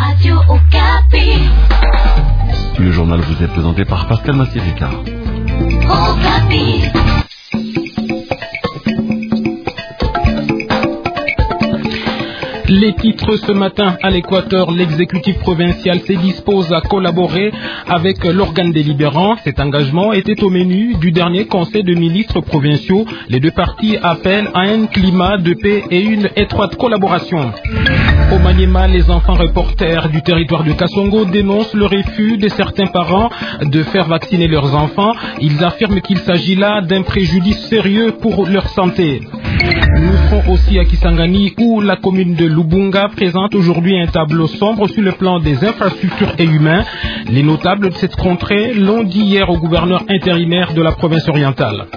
Radio Okapi. Le journal vous est présenté par Pascal Massirika. Okapi. Les titres ce matin à l'Équateur, l'exécutif provincial se dispose à collaborer avec l'organe délibérant. Cet engagement était au menu du dernier conseil de ministres provinciaux. Les deux parties appellent à un climat de paix et une étroite collaboration. Au Maniema, les enfants reporters du territoire de Kasongo dénoncent le refus de certains parents de faire vacciner leurs enfants. Ils affirment qu'il s'agit là d'un préjudice sérieux pour leur santé. Nous serons aussi à Kisangani où la commune de Lubunga présente aujourd'hui un tableau sombre sur le plan des infrastructures et humains. Les notables de cette contrée l'ont dit hier au gouverneur intérimaire de la province orientale.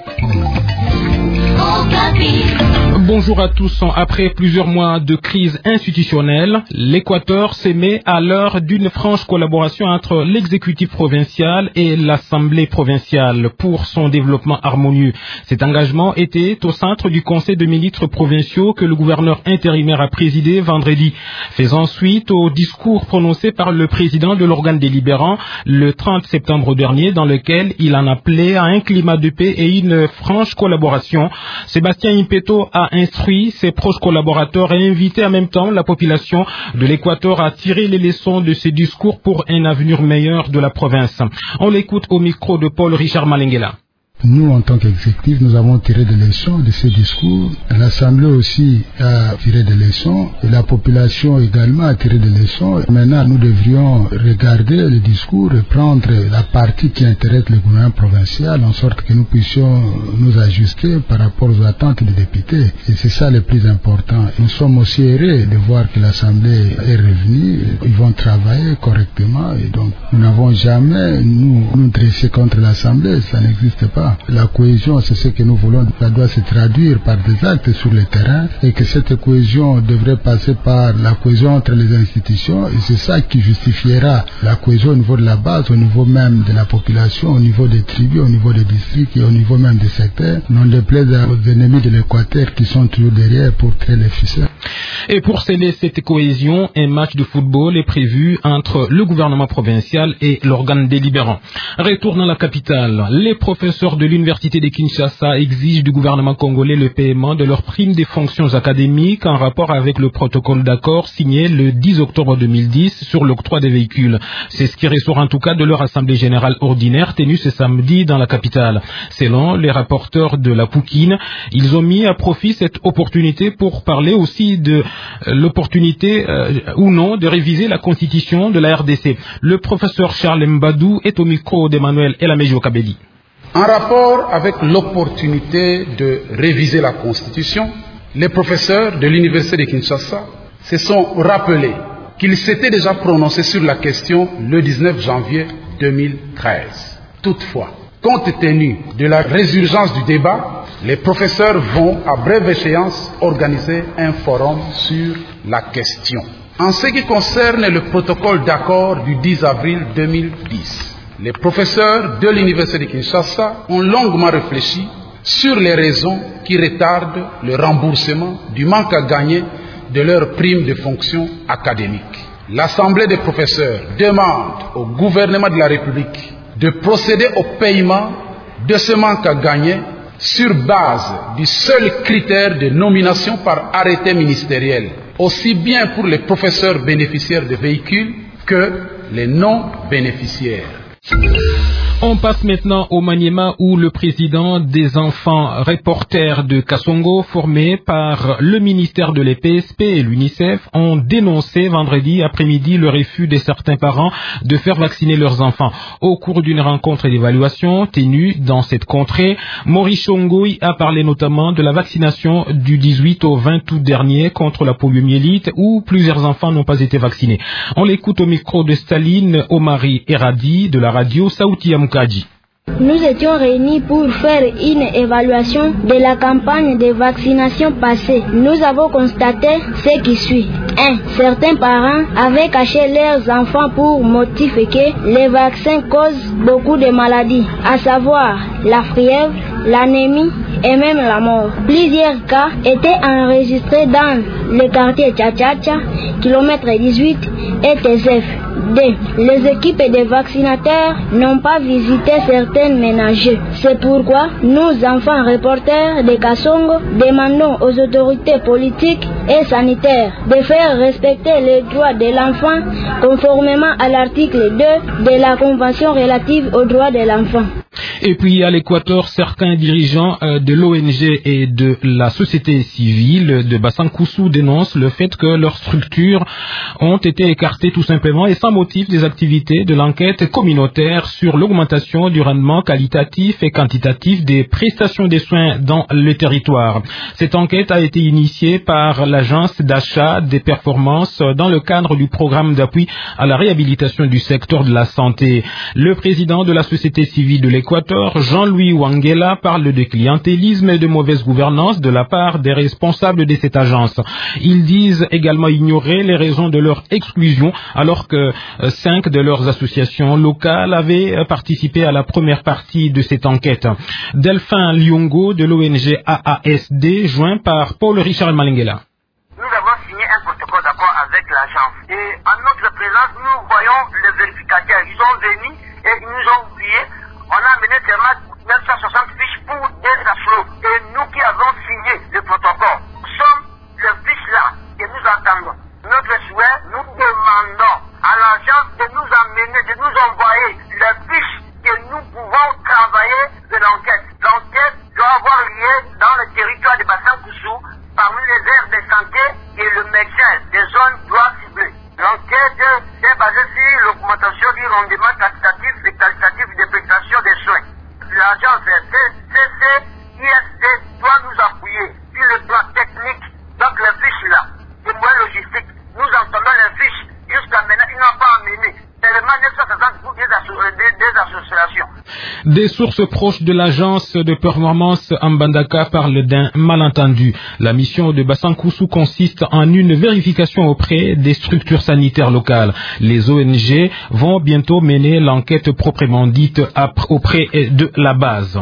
Bonjour à tous. Après plusieurs mois de crise institutionnelle, l'Équateur s'émet à l'heure d'une franche collaboration entre l'exécutif provincial et l'Assemblée provinciale pour son développement harmonieux. Cet engagement était au centre du conseil de ministres provinciaux que le gouverneur intérimaire a présidé vendredi, faisant suite au discours prononcé par le président de l'organe délibérant le 30 septembre dernier, dans lequel il en appelait à un climat de paix et une franche collaboration. Sébastien Impeto a instruit ses proches collaborateurs et invité en même temps la population de l'Équateur à tirer les leçons de ces discours pour un avenir meilleur de la province. On l'écoute au micro de Paul Richard Malengela. Nous, en tant qu'exécutif, nous avons tiré des leçons de ces discours. L'Assemblée aussi a tiré des leçons et la population également a tiré des leçons. Maintenant, nous devrions regarder le discours et prendre la partie qui intéresse le gouvernement provincial en sorte que nous puissions nous ajuster par rapport aux attentes des députés. Et c'est ça le plus important. Nous sommes aussi heureux de voir que l'Assemblée est revenue. Ils vont travailler correctement et donc nous n'avons jamais nous dresser contre l'Assemblée. Ça n'existe pas. La cohésion, c'est ce que nous voulons. Ça doit se traduire par des actes sur le terrain et que cette cohésion devrait passer par la cohésion entre les institutions et c'est ça qui justifiera la cohésion au niveau de la base, au niveau même de la population, au niveau des tribus, au niveau des districts et au niveau même des secteurs. Non déplaise aux ennemis de l'Équateur qui sont toujours derrière pour tirer les ficelles. Et pour sceller cette cohésion, un match de football est prévu entre le gouvernement provincial et l'organe délibérant. Retour dans la capitale. Les professeurs de l'université de Kinshasa exigent du gouvernement congolais le paiement de leurs primes des fonctions académiques en rapport avec le protocole d'accord signé le 10 octobre 2010 sur l'octroi des véhicules. C'est ce qui ressort en tout cas de leur assemblée générale ordinaire tenue ce samedi dans la capitale. Selon les rapporteurs de la Poukine, ils ont mis à profit cette opportunité pour parler aussi de l'opportunité ou non de réviser la constitution de la RDC. Le professeur Charles Mbadou est au micro d'Emmanuel Elamejo Kabedi. En rapport avec l'opportunité de réviser la Constitution, les professeurs de l'Université de Kinshasa se sont rappelés qu'ils s'étaient déjà prononcés sur la question le 19 janvier 2013. Toutefois, compte tenu de la résurgence du débat, les professeurs vont à brève échéance organiser un forum sur la question. En ce qui concerne le protocole d'accord du 10 avril 2010, les professeurs de l'Université de Kinshasa ont longuement réfléchi sur les raisons qui retardent le remboursement du manque à gagner de leurs primes de fonction académique. L'Assemblée des professeurs demande au gouvernement de la République de procéder au paiement de ce manque à gagner sur base du seul critère de nomination par arrêté ministériel, aussi bien pour les professeurs bénéficiaires de véhicules que les non-bénéficiaires. On passe maintenant au Maniema où le président des enfants reporters de Kasongo, formé par le ministère de l'EPSP et l'UNICEF, ont dénoncé vendredi après-midi le refus de certains parents de faire vacciner leurs enfants. Au cours d'une rencontre d'évaluation tenue dans cette contrée, Maurice Chongoy a parlé notamment de la vaccination du 18 au 20 août dernier contre la poliomyélite où plusieurs enfants n'ont pas été vaccinés. On l'écoute au micro de Staline Omari Eradi de la radio Saouti Amoukaji. Nous étions réunis pour faire une évaluation de la campagne de vaccination passée. Nous avons constaté ce qui suit. 1. Certains parents avaient caché leurs enfants pour motif que les vaccins causent beaucoup de maladies, à savoir la fièvre, l'anémie et même la mort. Plusieurs cas étaient enregistrés dans le quartier Tchatchacha, kilomètre 18 et TSF. D. Les équipes des vaccinateurs n'ont pas visité certaines ménages. C'est pourquoi nous, enfants reporters de Kassongo, demandons aux autorités politiques et sanitaires de faire respecter les droits de l'enfant conformément à l'article 2 de la Convention relative aux droits de l'enfant. Et puis à l'Équateur, certains dirigeants de l'ONG et de la société civile de Basankoussou dénoncent le fait que leurs structures ont été écartées tout simplement et sans motif des activités de l'enquête communautaire sur l'augmentation du rendement qualitatif et quantitatif des prestations des soins dans le territoire. Cette enquête a été initiée par l'agence d'achat des performances dans le cadre du programme d'appui à la réhabilitation du secteur de la santé. Le président de la société civile de l'Équateur, Jean-Louis Wangela, parle de clientélisme et de mauvaise gouvernance de la part des responsables de cette agence. Ils disent également ignorer les raisons de leur exclusion alors que 5 de leurs associations locales avaient participé à la première partie de cette enquête. Delphin Lyongo de l'ONG AASD, joint par Paul Richard Malengela. Nous avons signé un protocole d'accord avec l'agence et en notre présence, nous voyons les vérificateurs. Ils sont venus et ils nous ont oublié. On a amené seulement 960 fiches pour des afflos. Et nous qui avons signé le protocole, sommes les fiches là que nous attendons. Notre souhait, nous demandons à l'agence de nous amener, de nous envoyer les fiches que nous pouvons travailler de l'enquête. L'enquête doit avoir lieu dans le territoire de Basankoussou, parmi les aires de santé et le médecin des zones doit cibler. L'enquête est basée sur l'augmentation du rendement quantitatif et qualitatif des prestations des soins. L'agence CCISD doit nous appuyer sur le plan technique, donc les fiches là, et moyens logistiques. Nous entendons les fiches, jusqu'à maintenant, ils n'ont pas amené seulement 960 pour des associations. Des sources proches de l'agence de performance Mbandaka parlent d'un malentendu. La mission de Basankoussou consiste en une vérification auprès des structures sanitaires locales. Les ONG vont bientôt mener l'enquête proprement dite auprès de la base.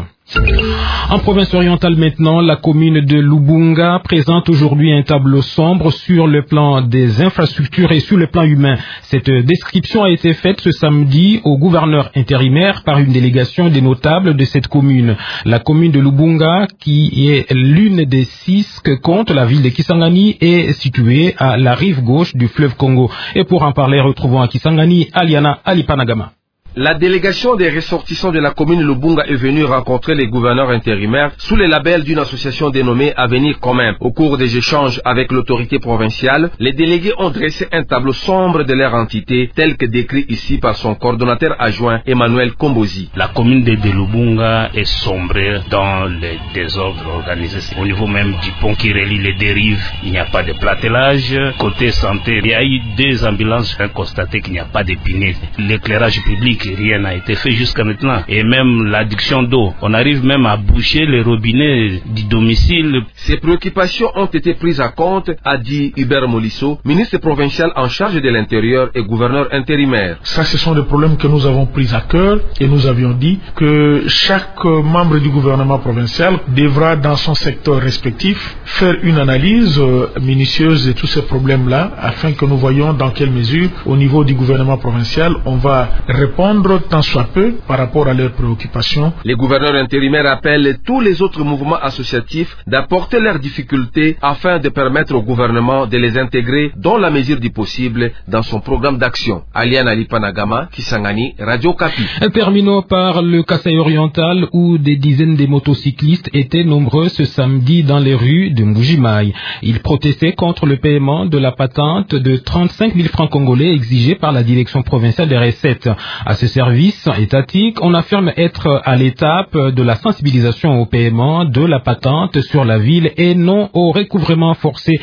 En province orientale maintenant, la commune de Lubunga présente aujourd'hui un tableau sombre sur le plan des infrastructures et sur le plan humain. Cette description a été faite ce samedi au gouverneur intérimaire par une délégation des notables de cette commune. La commune de Lubunga, qui est l'une des 6 que compte la ville de Kisangani, est située à la rive gauche du fleuve Congo. Et pour en parler, retrouvons à Kisangani Aliana Alipanagama. La délégation des ressortissants de la commune Lubunga est venue rencontrer les gouverneurs intérimaires sous le label d'une association dénommée Avenir Commun. Au cours des échanges avec l'autorité provinciale, les délégués ont dressé un tableau sombre de leur entité, tel que décrit ici par son coordonnateur adjoint Emmanuel Kombozi. La commune de Lubunga est sombrée dans les désordres organisés. Au niveau même du pont qui relie les dérives, il n'y a pas de platelage. Côté santé, il y a eu 2 ambulances, on a constaté qu'il n'y a pas d'épinette. L'éclairage public, rien n'a été fait jusqu'à maintenant. Et même l'adduction d'eau. On arrive même à boucher les robinets du domicile. Ces préoccupations ont été prises en compte, a dit Hubert Molisso, ministre provincial en charge de l'intérieur et gouverneur intérimaire. Ça, ce sont des problèmes que nous avons pris à cœur et nous avions dit que chaque membre du gouvernement provincial devra, dans son secteur respectif, faire une analyse minutieuse de tous ces problèmes-là afin que nous voyions dans quelle mesure, au niveau du gouvernement provincial, on va répondre tant soit peu par rapport à leurs préoccupations. Les gouverneurs intérimaires appellent tous les autres mouvements associatifs d'apporter leurs difficultés afin de permettre au gouvernement de les intégrer dans la mesure du possible dans son programme d'action. Aliana Lipanagama, Kisangani, Radio Kapi. Terminons par le Kasaï oriental où des dizaines de motocyclistes étaient nombreux ce samedi dans les rues de Mbujimaï. Ils protestaient contre le paiement de la patente de 35 000 francs congolais exigée par la direction provinciale des recettes. À ce service étatique, on affirme être à l'étape de la sensibilisation au paiement de la patente sur la ville et non au recouvrement forcé,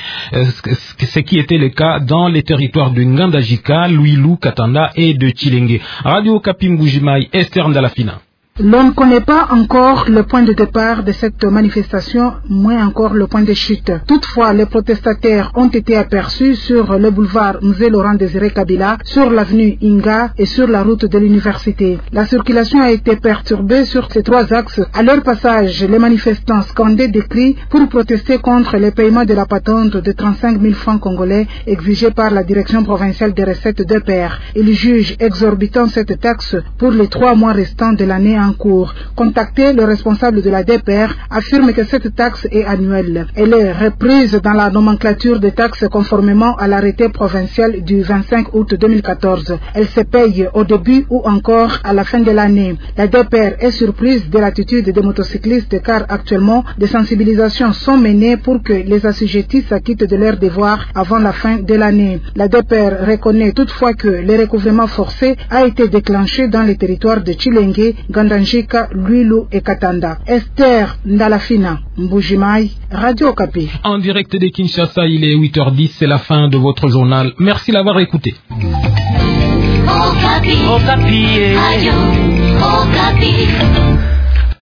ce qui était le cas dans les territoires de Ngandajika, Louilou, Katanda et de Chilenge. Radio Kapi Mbujimaï, Esther Ndalafina. L'on ne connaît pas encore le point de départ de cette manifestation, moins encore le point de chute. Toutefois, les protestataires ont été aperçus sur le boulevard Mzee Laurent Désiré Kabila, sur l'avenue Inga et sur la route de l'université. La circulation a été perturbée sur ces trois axes. À leur passage, les manifestants scandaient des cris pour protester contre les paiements de la patente de 35 000 francs congolais exigés par la direction provinciale des recettes d'EPR. Ils jugent exorbitant cette taxe pour les 3 mois restants de l'année en cours. Contacté, le responsable de la DPR affirme que cette taxe est annuelle. Elle est reprise dans la nomenclature des taxes conformément à l'arrêté provincial du 25 août 2014. Elle se paye au début ou encore à la fin de l'année. La DPR est surprise de l'attitude des motocyclistes car actuellement des sensibilisations sont menées pour que les assujettis s'acquittent de leurs devoirs avant la fin de l'année. La DPR reconnaît toutefois que le recouvrement forcé a été déclenché dans les territoires de Chilenge, Gandanjika, Luilu et Katanda. Esther Ndalafina, Mbujimai, Radio Okapi. En direct de Kinshasa, il est 8h10, c'est la fin de votre journal. Merci d'avoir écouté. Okapi. Okapi. Radio Okapi.